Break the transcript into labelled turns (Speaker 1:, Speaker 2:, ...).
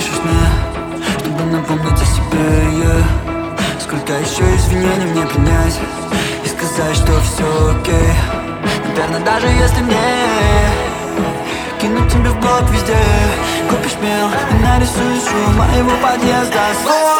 Speaker 1: пишешь мне, чтобы напомнить о себе, Сколько еще извинений мне принять и сказать, что все окей. Наверное, даже если мне кинуть тебе в блог везде, купишь мел и нарисуешь у моего подъезда свой